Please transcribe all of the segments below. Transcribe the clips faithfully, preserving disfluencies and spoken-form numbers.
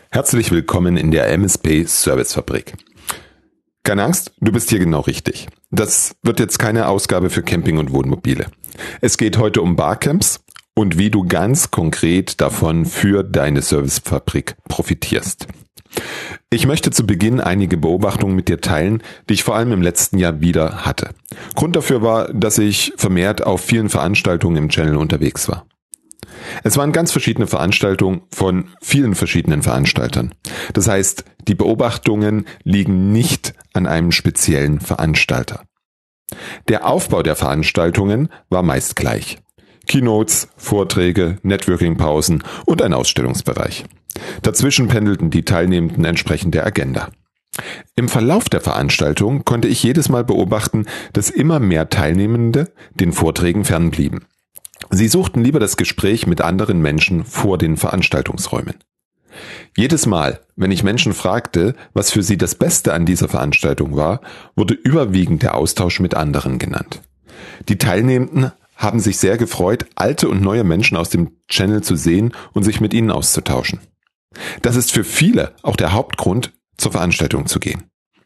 Herzlich willkommen in der M S P Servicefabrik. Keine Angst, du bist hier genau richtig. Das wird jetzt keine Ausgabe für Camping und Wohnmobile. Es geht heute um Barcamps und wie du ganz konkret davon für deine Servicefabrik profitierst. Ich möchte zu Beginn einige Beobachtungen mit dir teilen, die ich vor allem im letzten Jahr wieder hatte. Grund dafür war, dass ich vermehrt auf vielen Veranstaltungen im Channel unterwegs war. Es waren ganz verschiedene Veranstaltungen von vielen verschiedenen Veranstaltern. Das heißt, die Beobachtungen liegen nicht an einem speziellen Veranstalter. Der Aufbau der Veranstaltungen war meist gleich. Keynotes, Vorträge, Networking-Pausen und ein Ausstellungsbereich. Dazwischen pendelten die Teilnehmenden entsprechend der Agenda. Im Verlauf der Veranstaltung konnte ich jedes Mal beobachten, dass immer mehr Teilnehmende den Vorträgen fernblieben. Sie suchten lieber das Gespräch mit anderen Menschen vor den Veranstaltungsräumen. Jedes Mal, wenn ich Menschen fragte, was für sie das Beste an dieser Veranstaltung war, wurde überwiegend der Austausch mit anderen genannt. Die Teilnehmenden haben sich sehr gefreut, alte und neue Menschen aus dem Channel zu sehen und sich mit ihnen auszutauschen. Das ist für viele auch der Hauptgrund, zur Veranstaltung zu gehen.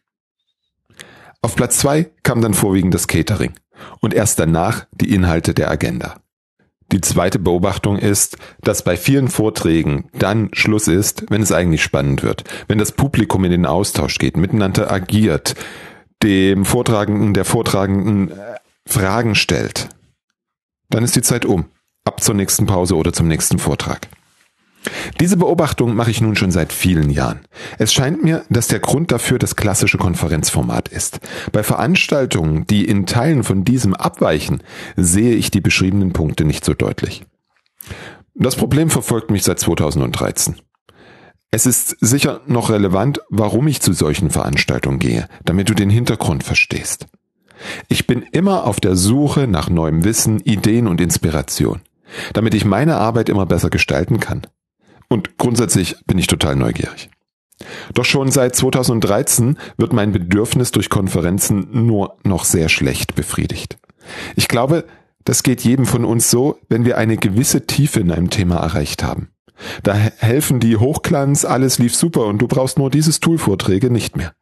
Auf Platz zwei kam dann vorwiegend das Catering und erst danach die Inhalte der Agenda. Die zweite Beobachtung ist, dass bei vielen Vorträgen dann Schluss ist, wenn es eigentlich spannend wird, wenn das Publikum in den Austausch geht, miteinander agiert, dem Vortragenden, der Vortragenden Fragen stellt. Dann ist die Zeit um, ab zur nächsten Pause oder zum nächsten Vortrag. Diese Beobachtung mache ich nun schon seit vielen Jahren. Es scheint mir, dass der Grund dafür das klassische Konferenzformat ist. Bei Veranstaltungen, die in Teilen von diesem abweichen, sehe ich die beschriebenen Punkte nicht so deutlich. Das Problem verfolgt mich seit zweitausenddreizehn. Es ist sicher noch relevant, warum ich zu solchen Veranstaltungen gehe, damit du den Hintergrund verstehst. Ich bin immer auf der Suche nach neuem Wissen, Ideen und Inspiration, damit ich meine Arbeit immer besser gestalten kann. Und grundsätzlich bin ich total neugierig. Doch schon seit zweitausenddreizehn wird mein Bedürfnis durch Konferenzen nur noch sehr schlecht befriedigt. Ich glaube, das geht jedem von uns so, wenn wir eine gewisse Tiefe in einem Thema erreicht haben. Da helfen die Hochglanz, alles lief super und du brauchst nur dieses Tool Vorträge nicht mehr.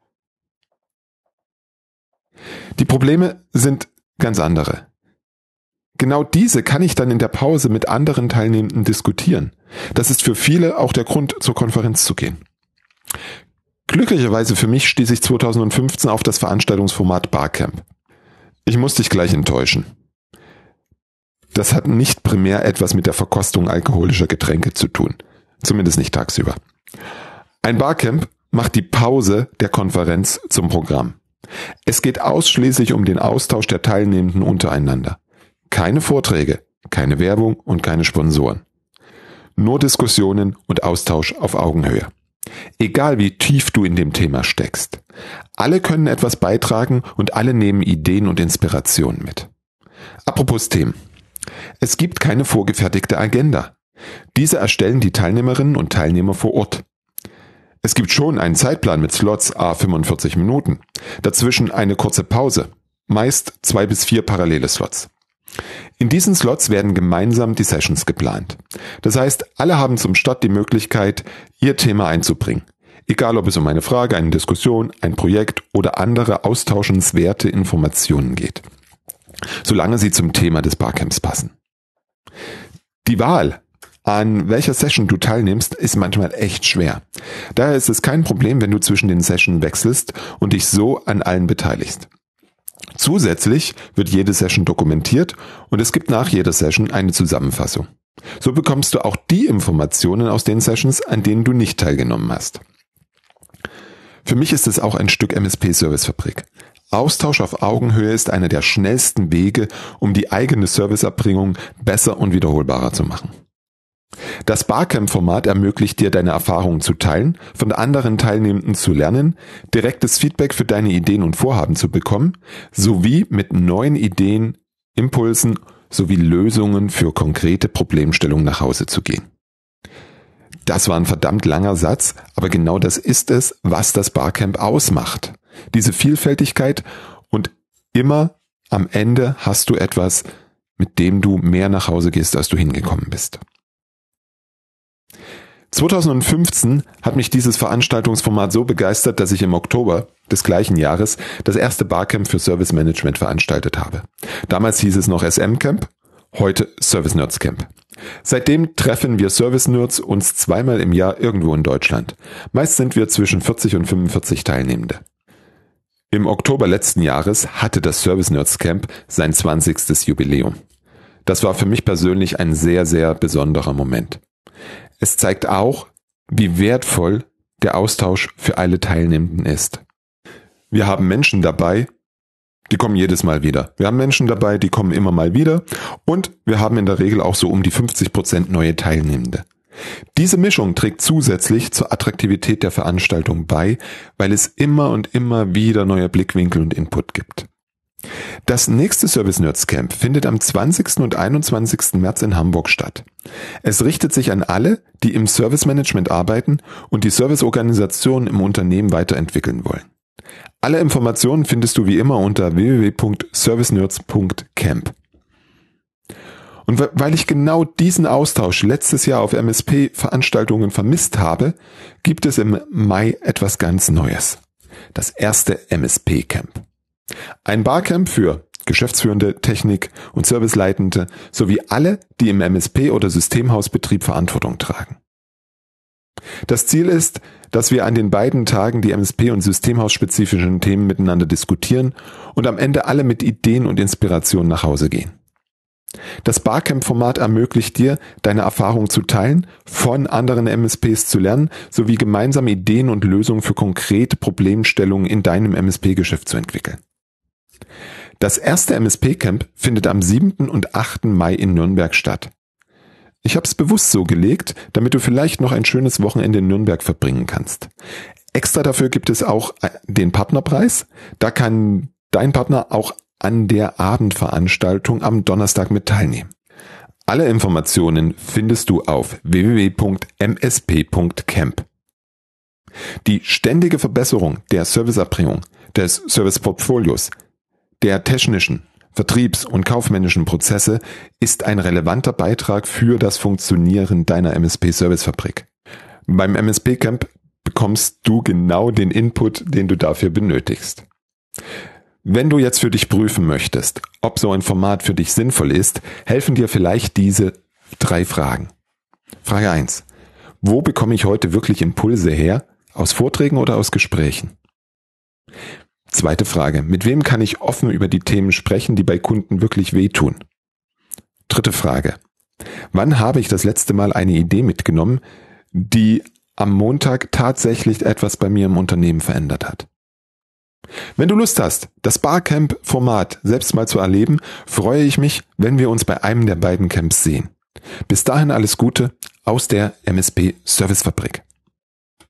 Die Probleme sind ganz andere. Genau diese kann ich dann in der Pause mit anderen Teilnehmenden diskutieren. Das ist für viele auch der Grund, zur Konferenz zu gehen. Glücklicherweise für mich stieß ich zweitausendfünfzehn auf das Veranstaltungsformat Barcamp. Ich muss dich gleich enttäuschen. Das hat nicht primär etwas mit der Verkostung alkoholischer Getränke zu tun. Zumindest nicht tagsüber. Ein Barcamp macht die Pause der Konferenz zum Programm. Es geht ausschließlich um den Austausch der Teilnehmenden untereinander. Keine Vorträge, keine Werbung und keine Sponsoren. Nur Diskussionen und Austausch auf Augenhöhe. Egal wie tief du in dem Thema steckst. Alle können etwas beitragen und alle nehmen Ideen und Inspirationen mit. Apropos Themen. Es gibt keine vorgefertigte Agenda. Diese erstellen die Teilnehmerinnen und Teilnehmer vor Ort. Es gibt schon einen Zeitplan mit Slots à fünfundvierzig Minuten. Dazwischen eine kurze Pause. Meist zwei bis vier parallele Slots. In diesen Slots werden gemeinsam die Sessions geplant. Das heißt, alle haben zum Start die Möglichkeit, ihr Thema einzubringen. Egal, ob es um eine Frage, eine Diskussion, ein Projekt oder andere austauschenswerte Informationen geht. Solange sie zum Thema des Barcamps passen. Die Wahl, an welcher Session du teilnimmst, ist manchmal echt schwer. Daher ist es kein Problem, wenn du zwischen den Sessions wechselst und dich so an allen beteiligst. Zusätzlich wird jede Session dokumentiert und es gibt nach jeder Session eine Zusammenfassung. So bekommst du auch die Informationen aus den Sessions, an denen du nicht teilgenommen hast. Für mich ist es auch ein Stück M S P Servicefabrik. Austausch auf Augenhöhe ist einer der schnellsten Wege, um die eigene Serviceerbringung besser und wiederholbarer zu machen. Das Barcamp-Format ermöglicht dir, deine Erfahrungen zu teilen, von anderen Teilnehmenden zu lernen, direktes Feedback für deine Ideen und Vorhaben zu bekommen, sowie mit neuen Ideen, Impulsen sowie Lösungen für konkrete Problemstellungen nach Hause zu gehen. Das war ein verdammt langer Satz, aber genau das ist es, was das Barcamp ausmacht. Diese Vielfältigkeit und immer am Ende hast du etwas, mit dem du mehr nach Hause gehst, als du hingekommen bist. zweitausendfünfzehn hat mich dieses Veranstaltungsformat so begeistert, dass ich im Oktober des gleichen Jahres das erste Barcamp für Service Management veranstaltet habe. Damals hieß es noch S M Camp, heute Service Nerds Camp. Seitdem treffen wir Service Nerds uns zweimal im Jahr irgendwo in Deutschland. Meist sind wir zwischen vierzig und fünfundvierzig Teilnehmende. Im Oktober letzten Jahres hatte das Service Nerds Camp sein zwanzigstes Jubiläum. Das war für mich persönlich ein sehr, sehr besonderer Moment. Es zeigt auch, wie wertvoll der Austausch für alle Teilnehmenden ist. Wir haben Menschen dabei, die kommen jedes Mal wieder. Wir haben Menschen dabei, die kommen immer mal wieder. Und wir haben in der Regel auch so um die fünfzig Prozent neue Teilnehmende. Diese Mischung trägt zusätzlich zur Attraktivität der Veranstaltung bei, weil es immer und immer wieder neue Blickwinkel und Input gibt. Das nächste Service Nerds Camp findet am zwanzigsten und einundzwanzigsten März in Hamburg statt. Es richtet sich an alle, die im Service Management arbeiten und die Serviceorganisation im Unternehmen weiterentwickeln wollen. Alle Informationen findest du wie immer unter w w w punkt service nerds punkt camp. Und weil ich genau diesen Austausch letztes Jahr auf M S P-Veranstaltungen vermisst habe, gibt es im Mai etwas ganz Neues. Das erste M S P-Camp. Ein Barcamp für Geschäftsführende, Technik- und Serviceleitende sowie alle, die im M S P- oder Systemhausbetrieb Verantwortung tragen. Das Ziel ist, dass wir an den beiden Tagen die M S P- und Systemhausspezifischen Themen miteinander diskutieren und am Ende alle mit Ideen und Inspirationen nach Hause gehen. Das Barcamp-Format ermöglicht dir, deine Erfahrungen zu teilen, von anderen M S Ps zu lernen, sowie gemeinsame Ideen und Lösungen für konkrete Problemstellungen in deinem M S P-Geschäft zu entwickeln. Das erste M S P-Camp findet am siebten und achten Mai in Nürnberg statt. Ich habe es bewusst so gelegt, damit du vielleicht noch ein schönes Wochenende in Nürnberg verbringen kannst. Extra dafür gibt es auch den Partnerpreis. Da kann dein Partner auch an der Abendveranstaltung am Donnerstag mit teilnehmen. Alle Informationen findest du auf w w w punkt m s p punkt camp. Die ständige Verbesserung der Serviceerbringung, des Serviceportfolios, der technischen, Vertriebs- und kaufmännischen Prozesse ist ein relevanter Beitrag für das Funktionieren deiner M S P-Servicefabrik. Beim M S P-Camp bekommst du genau den Input, den du dafür benötigst. Wenn du jetzt für dich prüfen möchtest, ob so ein Format für dich sinnvoll ist, helfen dir vielleicht diese drei Fragen. Frage eins. Wo bekomme ich heute wirklich Impulse her? Aus Vorträgen oder aus Gesprächen? Zweite Frage. Mit wem kann ich offen über die Themen sprechen, die bei Kunden wirklich wehtun? Dritte Frage. Wann habe ich das letzte Mal eine Idee mitgenommen, die am Montag tatsächlich etwas bei mir im Unternehmen verändert hat? Wenn du Lust hast, das Barcamp-Format selbst mal zu erleben, freue ich mich, wenn wir uns bei einem der beiden Camps sehen. Bis dahin alles Gute aus der M S P Servicefabrik.